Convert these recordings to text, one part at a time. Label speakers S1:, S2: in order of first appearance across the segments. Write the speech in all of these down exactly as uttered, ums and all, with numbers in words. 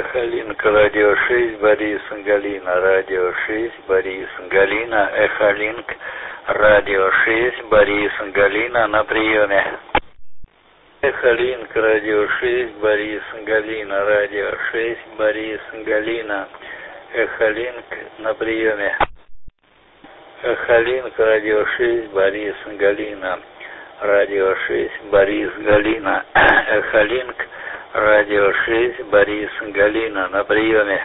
S1: Эхолинк, радио шесть, Борис Галина, радио шесть, Борис Галина, Эхолинк, радио шесть, Борис Галина, на приеме. Эхолинк, радио шесть, Борис Галина, радио шесть, Борис Галина, Эхолинк, на приеме. Эхолинк, радио шесть, Борис Галина, радио шесть, Борис Галина, Эхолинк, радио шесть, Борис Галина, на приеме.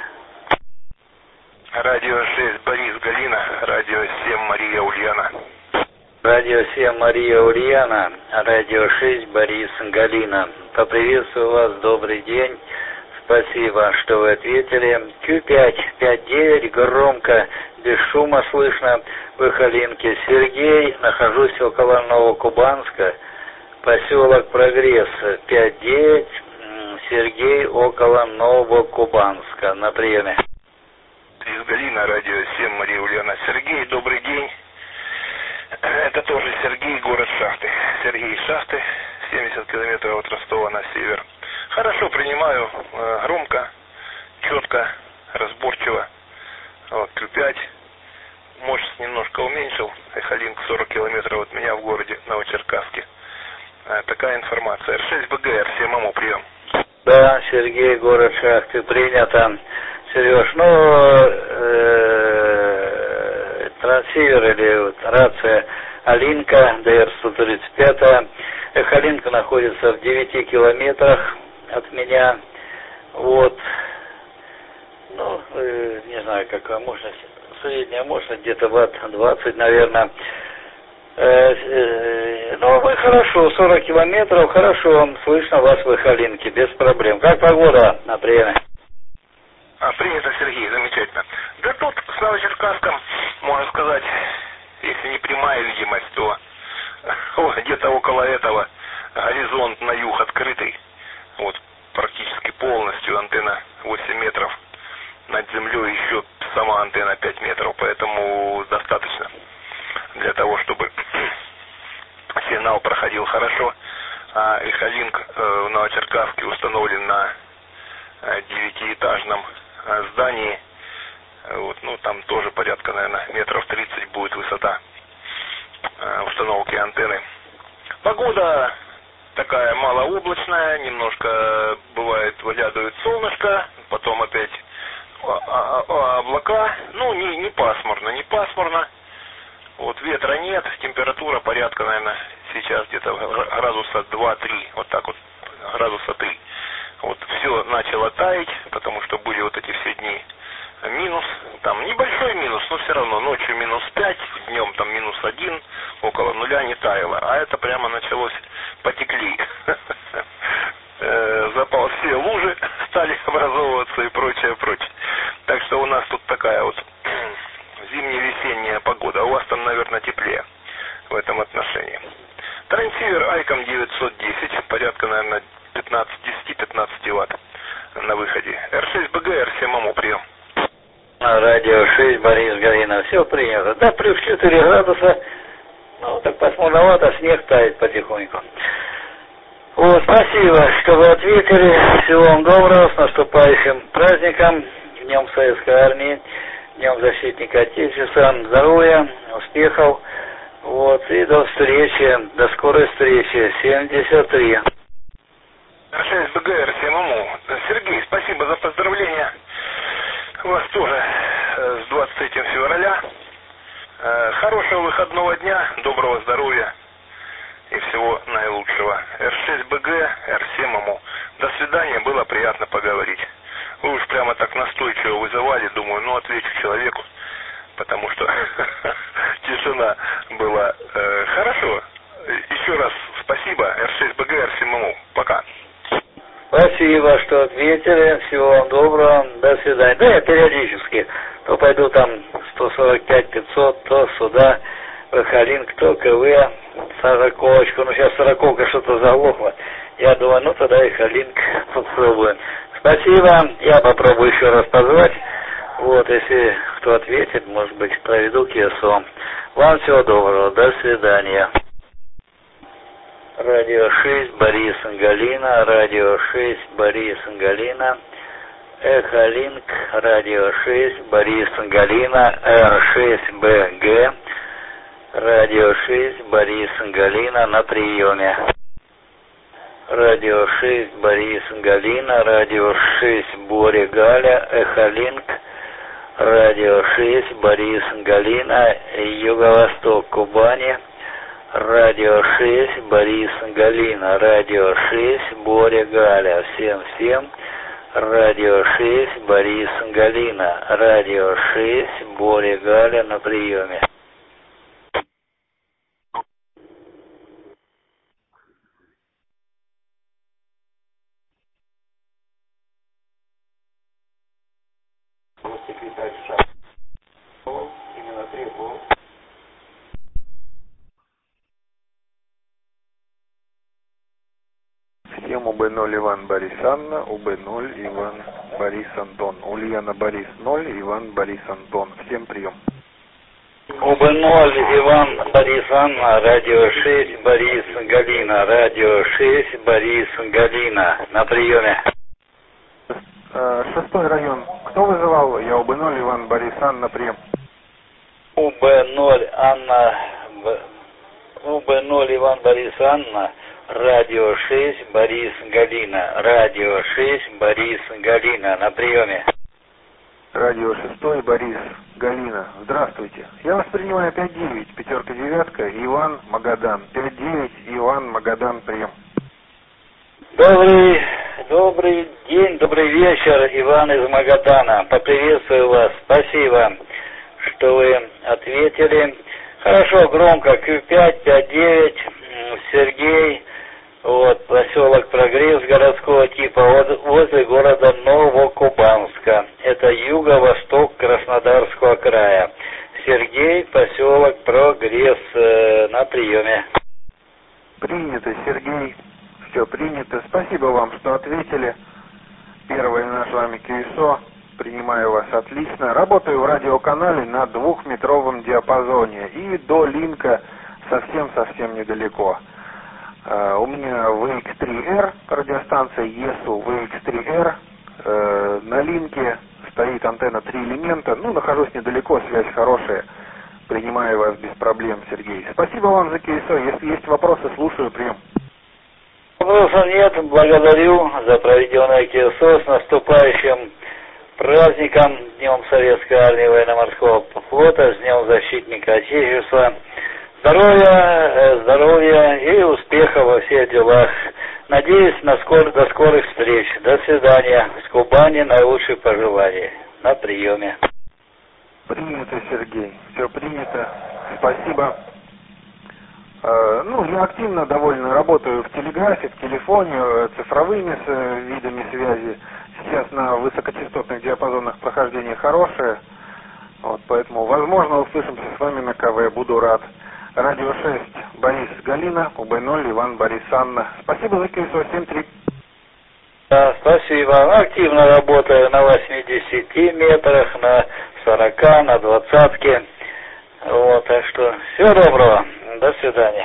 S2: Радио шесть, Борис Галина, радио семь, Мария Ульяна.
S1: Радио семь, Мария Ульяна, радио шесть, Борис Галина. Поприветствую вас, добрый день. Спасибо, что вы ответили. Q пять пять девять, громко, без шума слышно. В Эхолинке. Сергей, нахожусь около Новокубанска, поселок Прогресс, пять девять. Сергей, около Новокубанска, на приеме.
S2: Борис Галина, радио семь, Мария Ульяна. Сергей, добрый день. Это тоже Сергей, город Шахты. Сергей, Шахты, семьдесят километров от Ростова на север. Хорошо принимаю, громко, четко, разборчиво. Вот, Q пять. Мощность немножко уменьшил. Эхолинк сорок километров от меня в городе Новочеркасске. Такая информация. эр шесть бэ гэ, эр семь эм о, прием.
S1: Да, Сергей, город Шахты, принято. Сереж, ну, э, трансивер или вот, рация Алинка, дэ эр сто тридцать пять. Эхолинка находится в девяти километрах от меня. Вот. Ну, э, не знаю, какая мощность. Средняя мощность, где-то ватт двадцать, наверное. Э, э, ну, вы хорошо, сорок километров, хорошо, слышно вас в Эхолинке, без проблем. Как погода на приеме?
S2: А, принято, Сергей, замечательно. Да тут с Новочеркасском, можно сказать, если не прямая видимость, то где-то около этого горизонт на юг открытый. Вот, практически полностью антенна восемь метров. Над землей еще сама антенна пять метров, поэтому достаточно для того, чтобы сигнал проходил хорошо. А Эхолинк в Новочеркасске установлен на девятиэтажном здании. Вот, ну, там тоже порядка, наверное, метров тридцать будет высота установки антенны. Погода такая малооблачная, немножко бывает выглядывает солнышко, потом опять облака, ну, не, не пасмурно, не пасмурно. Вот, ветра нет, температура порядка, наверное, сейчас где-то градуса два-три, вот так вот, градуса три. Вот, все начало таять, потому что были вот эти все дни минус, там небольшой минус, но все равно ночью минус пять, днем там минус один, около нуля не таяло, а это прямо началось, потекли. Запал, все лужи стали образовываться и прочее, прочее. Так что у нас тут такая вот зимне-весенняя погода. У вас там, наверное, теплее в этом отношении. Трансивер Айком девятьсот десять, порядка, наверное, десять-пятнадцать ватт на выходе. эр шесть бэ гэ, эр семь эм о, прием.
S1: Радио шесть, Борис Галина, все принято. Да, плюс четыре градуса, ну, так пасмурновато, снег тает потихоньку. Вот, спасибо, что вы ответили. Всего вам доброго, с наступающим праздником, Днем Советской Армии, Днем Защитника Отечества, здоровья, успехов. Вот, и до встречи, до скорой встречи, семьдесят три.
S2: эр шесть бэ гэ, эр семь эм о. Сергей, спасибо за поздравления. Вас тоже с двадцать третьим февраля. Хорошего выходного дня, доброго здоровья и всего наилучшего. эр шесть бэ гэ, эр семь эм о. До свидания, было приятно поговорить. Вы уж прямо так настойчиво вызывали, думаю, ну отвечу человеку, потому что тишина была. Хорошо, еще раз спасибо, эр шесть бэ гэ, эр семь эм о. Пока.
S1: Спасибо, что ответили. Всего вам доброго. До свидания. Да, я периодически то пойду там сто сорок пять пятьсот, то сюда, в Эхолинк, то КВ, сороковочку. Ну, сейчас сороковка что-то заглохла. Я думаю, ну, тогда Эхолинк попробуем. Спасибо. Я попробую еще раз позвать. Вот, если кто ответит, может быть, проведу КСО. Вам всего доброго. До свидания. Радио шесть, Борис Галина, радио шесть, Борис Галина, Эхолинк, радио шесть, Борис Галина, Р шесть Б Г, радио шесть, Борис Галина на приеме. Радио шесть, Борис Галина, радио шесть, Боря Галя, Эхолинк, радио шесть, Борис Галина, Юго-Восток Кубани, радио шесть, Борис Галина, радио шесть, Боря Галя, всем-всем, радио шесть, Борис Галина, радио шесть, Боря Галя на приеме.
S3: Секретарь Шахов именно требовал. Схему У Б ноль Иван Борис Анна, У Б ноль Иван Борис Антон, Ульяна Борис ноль, Иван Борис Антон. Всем прием.
S1: У Б ноль Иван Борис Анна, радио шесть, Борис Галина, радио шесть, Борис Галина на приеме.
S3: Шестой район. Кто вызывал? Я У Б ноль Иван Борис Анна, прием.
S1: У Б ноль Анна, У Б ноль Иван Борис Анна, радио шесть, Борис Галина, радио шесть, Борис Галина на приеме.
S3: Радио шестой, Борис Галина. Здравствуйте. Я вас принимаю пять девять, пятерка девятка, Иван Магадан. пять девять, Иван Магадан, прием.
S1: Добрый, добрый день, добрый вечер, Иван из Магадана. Поприветствую вас. Спасибо, что вы ответили. Хорошо, громко. Q пять, пять девять, Сергей, вот, поселок Прогресс городского типа, вот, возле города Новокубанска. Это юго-восток Краснодарского края. Сергей, поселок Прогресс, э, на приеме.
S3: Принято, Сергей. Все принято. Спасибо вам, что ответили. Первое наш с вами КСО. Принимаю вас отлично. Работаю в радиоканале на двухметровом диапазоне. И до линка совсем-совсем недалеко. Uh, у меня ви икс три эр, радиостанция ЕСУ ви икс три эр. Uh, на линке стоит антенна три элемента. Ну, нахожусь недалеко, связь хорошая. Принимаю вас без проблем, Сергей. Спасибо вам за КСО. Если есть вопросы, слушаю, прием.
S1: Вопросов нет. Благодарю за проведенное КСО. С наступающим праздником, Днем Советской Армии Военно-Морского Флота, с Днем Защитника Отечества. Здоровья, здоровья и успеха во всех делах. Надеюсь на скор... до скорых встреч. До свидания. С Кубани наилучшие пожелания. На приеме.
S3: Принято, Сергей. Все принято. Спасибо. Э, ну, я активно довольно работаю в телеграфе, в телефоне, цифровыми с, видами связи. Сейчас на высокочастотных диапазонах прохождение хорошее. Вот, поэтому, возможно, услышимся с вами на КВ. Буду рад. Радио шесть, Борис Галина, У Б ноль, Иван Борис Анна. Спасибо за КСО, семь три.
S1: Да, спасибо. Активно работаю на восьмидесяти метрах, на сорока, на двадцатке. Вот, так что всего доброго. До свидания.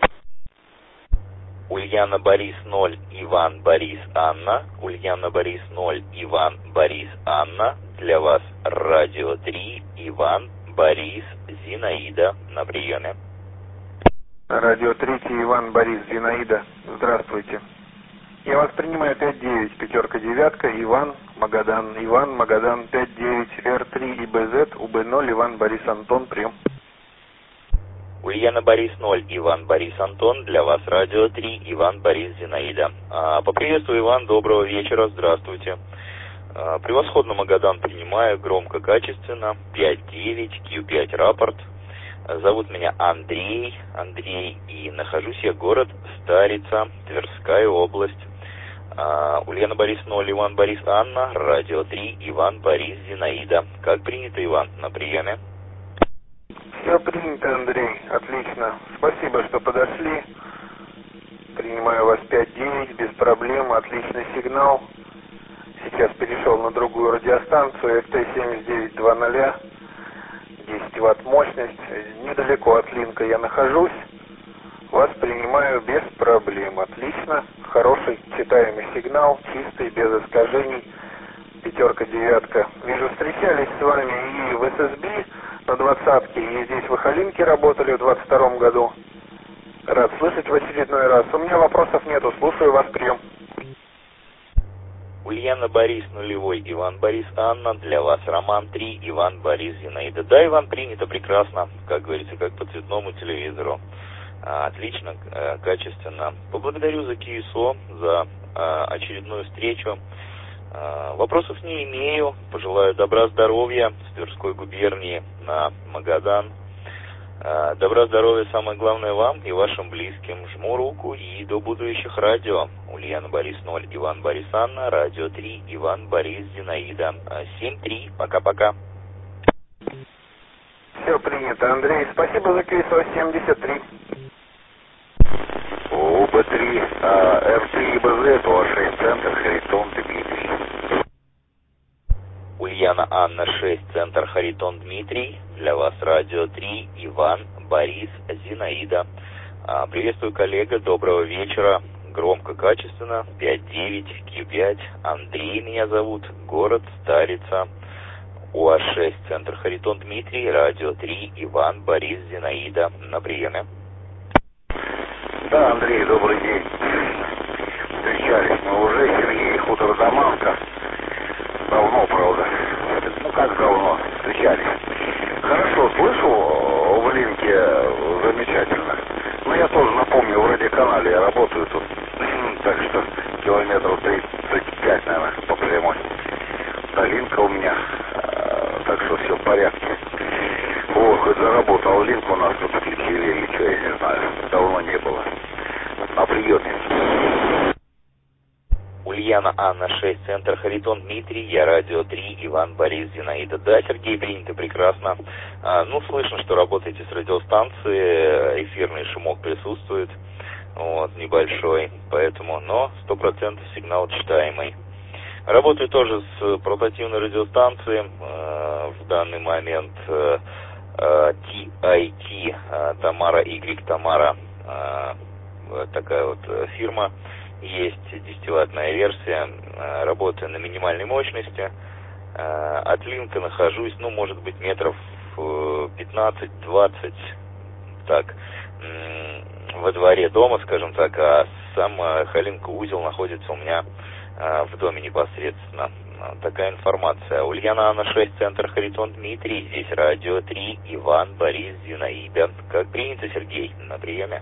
S4: Ульяна Борис ноль, Иван Борис Анна. Ульяна Борис ноль, Иван Борис Анна. Для вас радио три, Иван Борис Зинаида на приеме.
S3: Радио три, Иван Борис Зинаида. Здравствуйте. Я вас принимаю пять девять, пятерка девятка, Иван Магадан. Иван Магадан пять девять, Р три и Б З, У Б ноль, Иван Борис Антон, прием.
S4: Ульяна Борис ноль, Иван Борис Антон. Для вас радио три, Иван Борис Зинаида. А, поприветствую, Иван, доброго вечера, здравствуйте. А, превосходно Магадан принимаю, громко, качественно. пять девять, Q пять рапорт. Зовут меня Андрей, Андрей, и нахожусь я город Старица, Тверская область. А, Ульяна Борис ноль, Иван Борис Анна, радио три, Иван Борис Зинаида. Как принято, Иван, на приеме?
S3: Все принято, Андрей, отлично. Спасибо, что подошли. Принимаю вас пять девять, без проблем, отличный сигнал. Сейчас перешел на другую радиостанцию, эф тэ семь девять два ноль. десять ватт мощность, недалеко от линка я нахожусь, вас принимаю без проблем, отлично, хороший читаемый сигнал, чистый, без искажений, пятерка, девятка. Вижу, встречались с вами и в эс эс би на двадцатке, и здесь в Ихалинке работали в двадцать втором году. Рад слышать в очередной раз. У меня вопросов нету, слушаю вас, прием.
S4: Ульяна Борис нулевой, Иван Борис Анна, для вас Роман три, Иван Борис Зинаида. Да, Иван, принято прекрасно, как говорится, как по цветному телевизору. А, отлично, а, качественно. Поблагодарю за КИСО, за а, очередную встречу. А, вопросов не имею. Пожелаю добра, здоровья с Тверской губернии на Магадан. А, добра, здоровья, самое главное вам и вашим близким. Жму руку и до будущих радио. Ульяна Борис ноль, Иван Борис Анна, радио три, Иван Борис Зинаида. семь три, пока-пока.
S3: Все принято, Андрей. Спасибо за КИСО семьдесят три.
S5: У Б три, Р три и Б З, О шесть, центр, Харитон, Дмитрий.
S4: Ульяна Анна шесть, центр, Харитон, Дмитрий. Для вас радио три, Иван Борис Зинаида. А, приветствую, коллега, доброго вечера. Громко, качественно, пять девять, Q пять. Андрей меня зовут, город Старица. У А шесть, центр, Харитон, Дмитрий. Радио три, Иван Борис Зинаида. На приеме.
S5: Да, Андрей, добрый день. Встречались мы уже, Сергей, хутор Даманка. Давно, правда. Ну, как давно встречались. Хорошо, слышу в линке замечательно. Ну, я тоже напомню, в радиоканале я работаю тут. Так что километров тридцать пять, наверное, по прямой. Долинка у меня. Так что все в порядке. О, хоть заработал линк у нас тут отличили или что, я не знаю. Давно не было. На приеме.
S4: Ульяна Анна шесть, центр, Харитон, Дмитрий. Я радио три, Иван Борис Зинаида. Да, Сергей, принято прекрасно. А, ну, слышно, что работаете с радиостанцией. Эфирный шумок присутствует. Вот, небольшой. Поэтому, но сто процентов сигнал читаемый. Работаю тоже с портативной радиостанцией. Э, в данный момент э, ти ай ти, э, Тамара Y, Тамара, э, такая вот фирма. Есть десятиваттная версия. Э, работаю на минимальной мощности. Э, от линка нахожусь, ну, может быть, метров пятнадцать-двадцать. Так. Во дворе дома, скажем так, а сам Халинка узел находится у меня а, в доме непосредственно. Такая информация. Ульяна Анна шесть, центр, Харитон, Дмитрий. Здесь радио три, Иван Борис Зинаида. Как принято, Сергей, на приеме.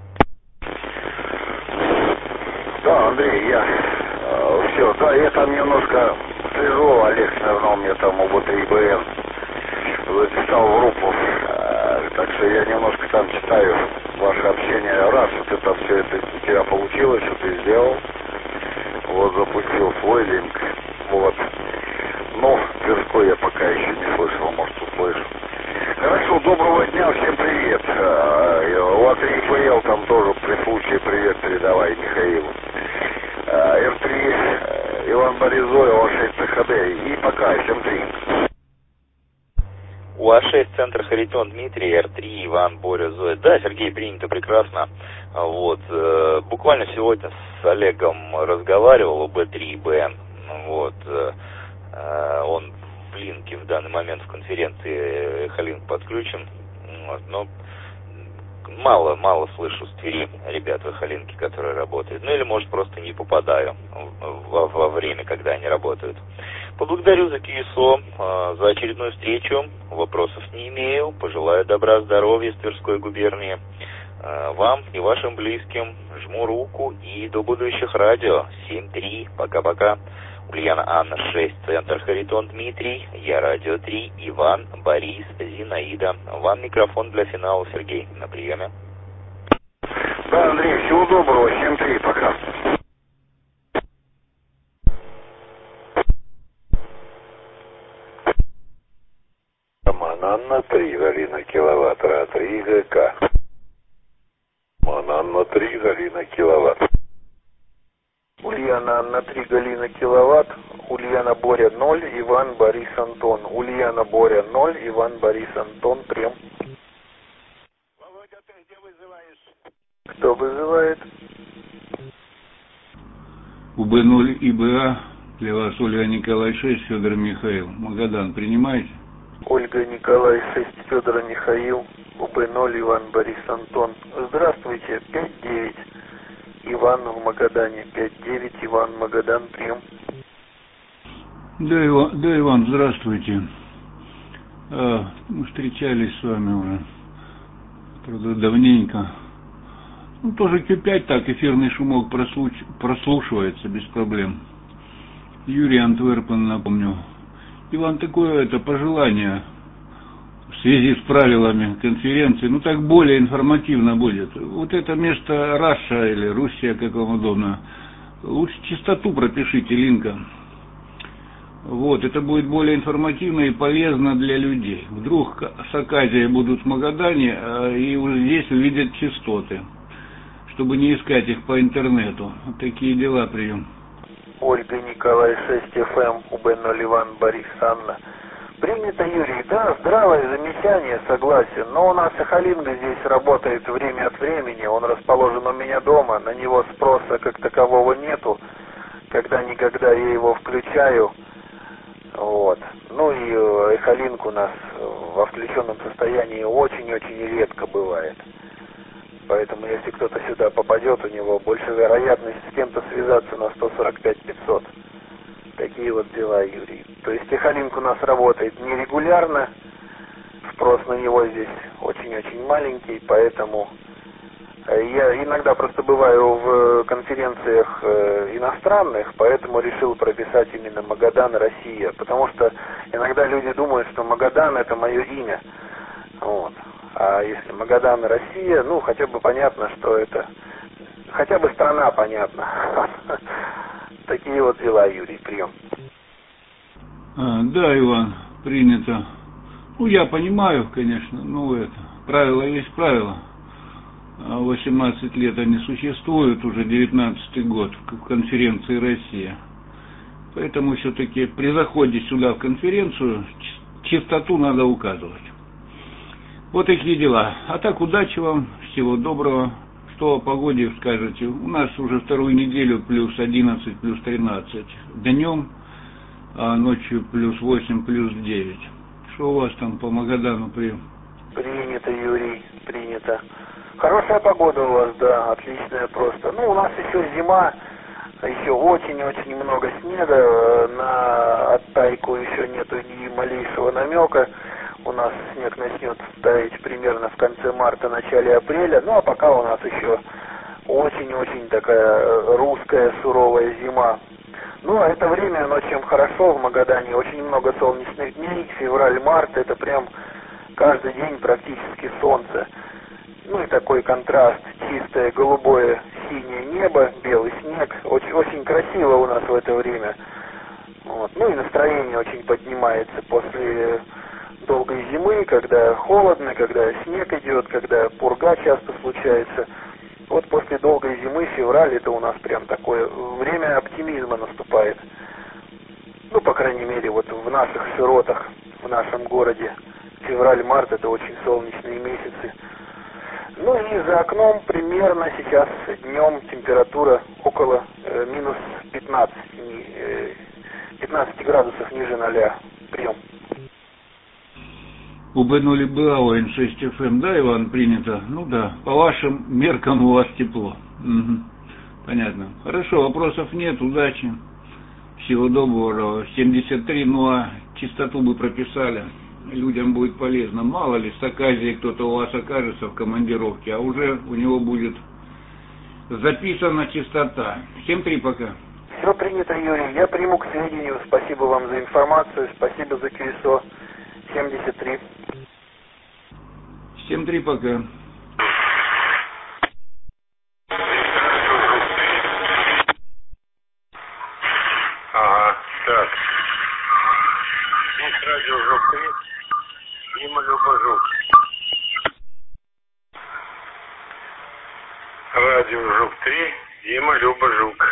S5: Да, Андрей, я э, все, да, я там немножко слежу, Олег свернул мне там у Б три Б Н, записал в группу, э, так что я немножко там читаю ваше общение. Раз, вот это все это у тебя получилось, что ты сделал, вот запустил свой линк, вот. Но Тверской я пока еще не слышал, может услышу. Хорошо, доброго дня, всем привет. У А три Ф Л там тоже при случае привет передавай Михаилу. Р три Иван Боризой, О шесть Т Х Д и пока, всем три.
S4: У А шесть, центр, Харитон, Дмитрий, Р три, Иван, Боря, Зоя. Да, Сергей, принято прекрасно. Вот, э, буквально сегодня с Олегом разговаривал о Б три Б Н. Вот, э, он в линке в данный момент в конференции Халинк подключен. Вот, но мало, мало слышу с Твери ребят в Халинке, которые работают. Ну или, может, просто не попадаю во, во время, когда они работают. Поблагодарю за КИСО, э, за очередную встречу. Вопросов не имею. Пожелаю добра, здоровья с Тверской губернии. Э, вам и вашим близким. Жму руку и до будущих радио. семь три. Пока-пока. Ульяна Анна шесть, центр, Харитон, Дмитрий. Я радио три, Иван Борис Зинаида. Вам микрофон для финала, Сергей. На приеме.
S5: Да, Андрей, всего доброго. семь три. Пока.
S6: Мананна три, Галина киловатт, Ра три, Г К. Мананна три, Галина киловатт.
S3: Ульяна Анна три, Галина киловатт. Ульяна Боря ноль, Иван Борис Антон. Ульяна Боря ноль, Иван Борис Антон. Прием.
S2: Володя, ты где вызываешь?
S3: Кто вызывает?
S7: У Б ноль и Б А Для вас Ольга Николай шесть, Федор Михаил. Магадан принимаете?
S3: Ольга Николай шесть, Федор Михаил, У Б ноль, Иван Борис Антон. Здравствуйте, пять девять. Иван в Магадане, пять девять, Иван, Магадан, прием.
S7: Да, Иван, да, Иван, здравствуйте. А, мы встречались с вами уже, правда, давненько. Ну, тоже Q пять, так, эфирный шумок прослуш... прослушивается без проблем. Юрий Антверпен, напомню. Иван, такое это пожелание в связи с правилами конференции, ну так более информативно будет. Вот это место Раша или Руссия, как вам удобно, лучше частоту пропишите, линка. Вот, это будет более информативно и полезно для людей. Вдруг с Аказией будут в Магадане и уже здесь увидят частоты, чтобы не искать их по интернету. Вот такие дела, прием.
S3: Ольга Николай шесть, Эф Эм, У Б ноль, Иван Борис Анна. Принято, Юрий. Да, здравое замечание, согласен. Но у нас Сахалинга здесь работает время от времени. Он расположен у меня дома. На него спроса как такового нету. Когда-никогда я его включаю. Вот. Ну и эхолинк у нас во включенном состоянии очень-очень редко бывает. Поэтому если кто-то сюда попадет, у него больше вероятность с кем-то связаться на сто сорок пять пятьсот. Такие вот дела, Юрий. То есть эхолинк у нас работает нерегулярно, спрос на него здесь очень-очень маленький, поэтому я иногда просто бываю в конференциях иностранных, поэтому решил прописать именно Магадан, Россия, потому что иногда люди думают, что Магадан это мое имя. Вот. А если Магадан, Россия, ну, хотя бы понятно, что это... Хотя бы страна понятна. Такие вот дела, Юрий, прием.
S7: А, да, Иван, принято. Ну, я понимаю, конечно, ну, это... Правило есть правило. восемнадцать лет они существуют, уже девятнадцатый год, в конференции «Россия». Поэтому все-таки при заходе сюда в конференцию частоту надо указывать. Вот такие дела. А так, удачи вам, всего доброго. Что о погоде скажете? У нас уже вторую неделю плюс одиннадцать, плюс тринадцать днем, а ночью плюс восемь, плюс девять. Что у вас там по Магадану прием?
S3: Принято, Юрий, принято. Хорошая погода у вас, да, отличная просто. Ну, у нас еще зима, еще очень-очень много снега, на оттайку еще нету ни малейшего намека. У нас снег начнет таять примерно в конце марта, начале апреля. Ну, а пока у нас еще очень-очень такая русская суровая зима. Ну, а это время, оно чем хорошо в Магадане. Очень много солнечных дней. Февраль-март, это прям каждый день практически солнце. Ну, и такой контраст. Чистое голубое синее небо, белый снег. Очень, очень красиво у нас в это время. Вот. Ну, и настроение очень поднимается после долгой зимы, когда холодно, когда снег идет, когда пурга часто случается. Вот после долгой зимы, февраль, это у нас прям такое время оптимизма наступает. Ну, по крайней мере, вот в наших широтах, в нашем городе. Февраль-март это очень солнечные месяцы. Ну и за окном примерно сейчас днем температура около э, минус пятнадцать, э, пятнадцать градусов ниже ноля. Прием.
S7: У Б ноль БАО Н шесть Эф Эм, да, Иван, принято? Ну да, по вашим меркам у вас тепло. Угу. Понятно. Хорошо, вопросов нет, удачи. Всего доброго. семьдесят три, ну а частоту бы прописали. Людям будет полезно. Мало ли, с Аказией кто-то у вас окажется в командировке, а уже у него будет записана частота. семь три пока.
S3: Все принято, Юрий. Я приму к сведению. Спасибо вам за информацию. Спасибо за КЮСО. семьдесят три.
S7: семь три пока.
S2: Ага, так. Здесь радио ЖОК-три, Дима Любожук. Радио ЖОК-три, Дима Любожук.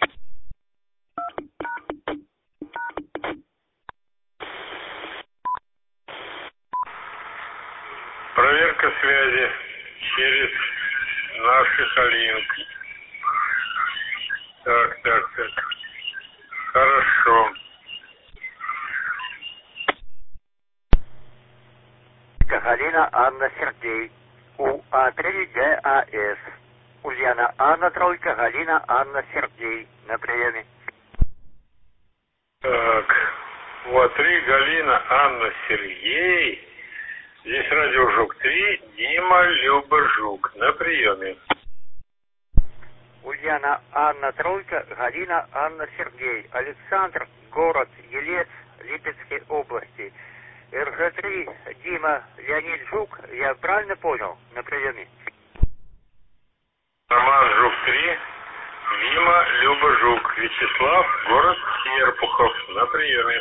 S2: Проверка связи через наш эхолинк. Так, так, так. Хорошо.
S8: Галина Анна Сергей. У А три Г А С. Ульяна Анна Тройка, Галина Анна Сергей. На приеме.
S2: Так, у А три Галина Анна Сергей. Здесь радио Жук три, Дима Люба Жук. На приеме.
S8: Ульяна Анна Тройка, Галина Анна Сергей. Александр, город Елец, Липецкой области. Р Ж три, Дима Леонид Жук. Я правильно понял? На приеме.
S2: Роман Жук три, Дима Люба Жук. Вячеслав, город Серпухов. На приеме.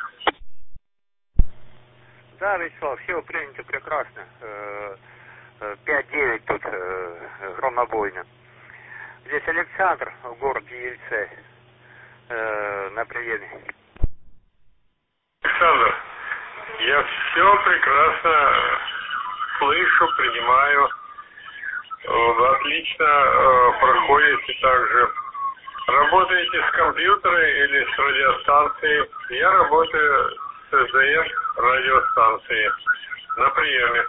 S8: Да, Вячеслав, все принято прекрасно. пять девять тут громобойно. Здесь Александр в городе Ельце на приеме.
S2: Александр, я все прекрасно слышу, принимаю. Вы отлично проходите также. Работаете с компьютера или с радиостанцией? Я работаю с С Д Р радиостанции. На приеме.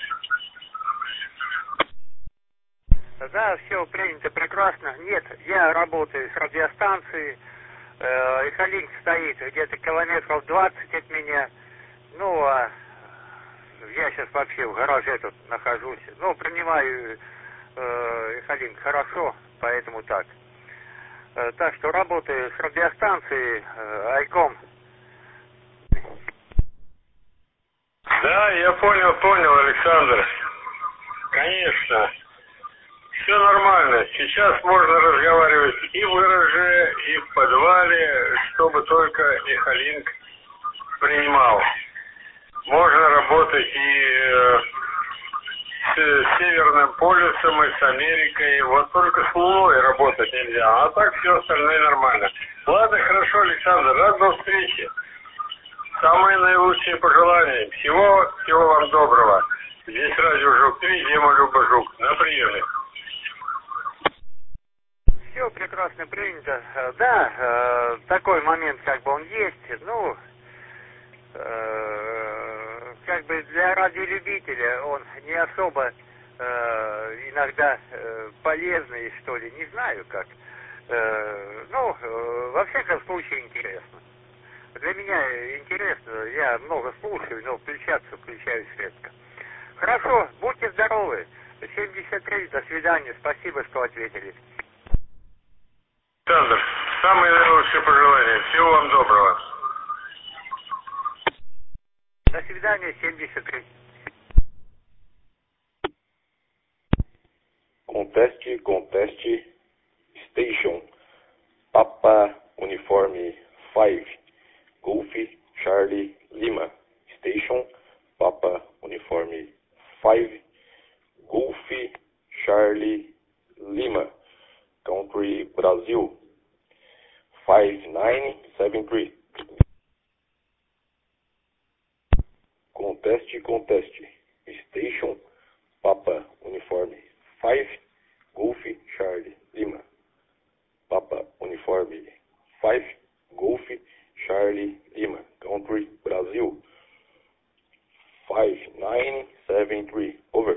S8: Да, все принято прекрасно. Нет, я работаю с радиостанцией. Э, Эхолинк стоит где-то километров двадцать от меня. Ну, а я сейчас вообще в гараже тут нахожусь. Ну, принимаю э, Эхолинк хорошо, поэтому так. Э, так что работаю с радиостанцией э, Айком.
S2: Да, я понял, понял, Александр. Конечно. Все нормально. Сейчас можно разговаривать и в гараже, и в подвале, чтобы только Эхолинк принимал. Можно работать и э, с Северным полюсом, и с Америкой. Вот только с Луной работать нельзя. А так все остальное нормально. Ладно, хорошо, Александр. Рад до встречи. Самые наилучшие пожелания. Всего, всего вам доброго. Здесь радио Жук три, Дима Люба Жук. На приеме.
S8: Все прекрасно принято. Да, э, такой момент как бы он есть. Ну, э, как бы для радиолюбителя он не особо э, иногда э, полезный, что ли, не знаю как. Э, ну, э, во всяком случае интересно. Для меня интересно, я много слушаю, но включаться включаюсь редко. Хорошо, будьте здоровы. семьдесят три, до свидания, спасибо, что ответили.
S2: Александр, самые наилучшие пожелания. Всего вам доброго.
S8: До свидания, семьдесят три.
S9: Conteste, conteste, station, Papa Uniforme five, Golf Charlie Lima, station, Papa Uniforme five, Golf Charlie Lima, country Brazil, five nine seven three. Conteste, conteste, station, Papa Uniforme five, Golf Charlie Lima, Papa Uniforme five, Golf Charlie Lima, country Brazil, five nine seven three, over.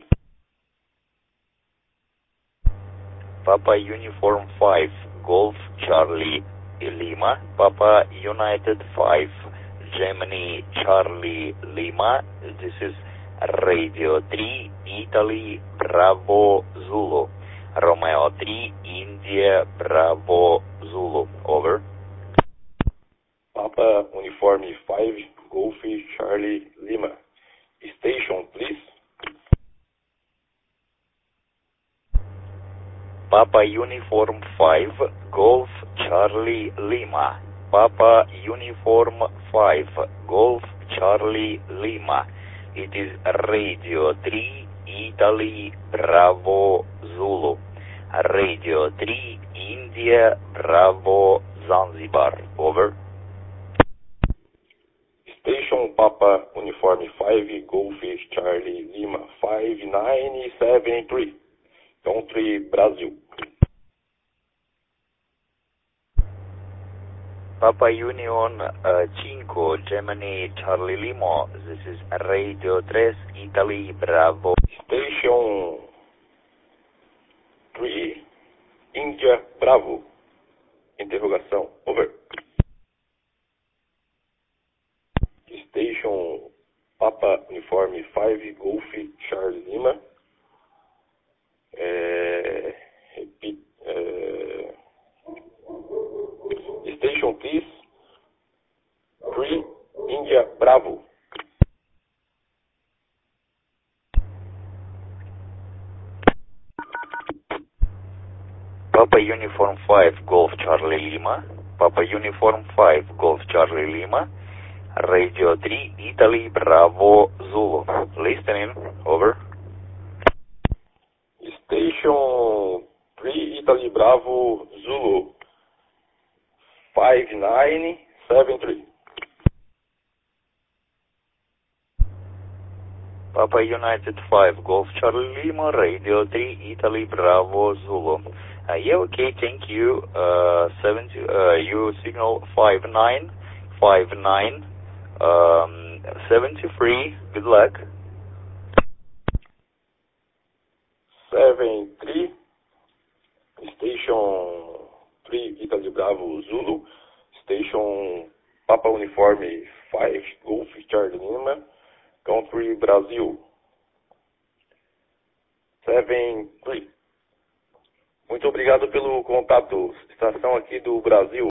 S4: Papa Uniform five, Golf Charlie Lima, Papa United five, Gemini Charlie Lima. This is Radio three, Italy, Bravo Zulu. Romeo three, India, Bravo Zulu. Over.
S9: Papa Uniforme five, Golf Charlie Lima. Station, please.
S4: Papa Uniform five, Golf Charlie Lima. Papa Uniform five, Golf Charlie Lima. It is Radio three, Italy, Bravo Zulu. Radio three, India, Bravo Zanzibar. Over.
S9: Station Papa Uniforme five, Golf Charlie Lima, five nine seven three, country Brazil.
S4: Papa Union uh, cinque, Germany, Charlie Limo. This is Radio three, Italy, Bravo.
S9: Station three, India, Bravo. Interrogação, over. Station Papa Uniforme cinco, Golf, Charlie Lima. É, repeat, é, Station Please three, India, Bravo.
S4: Papa Uniform five, Golf, Charlie Lima. Papa Uniform five, Golf, Charlie Lima. Radio three, Italy, Bravo, Zulu. Listening, over.
S9: Station three, Italy, Bravo, Zulu. five nine seven three.
S4: Papa United five, Golf, Charlie Lima, Radio three, Italy, Bravo, Zulu. Uh, yeah, okay, thank you. Uh, seventy, uh, you signal five nine five nine um, seventy-three. Good luck.
S9: seven three, Station three, Italy, Bravo, Zulu. Station Papa Uniforme five, Golf, Charlie Lima. Country, Brasil. seven three. Muito obrigado pelo contato. Estação aqui do Brasil.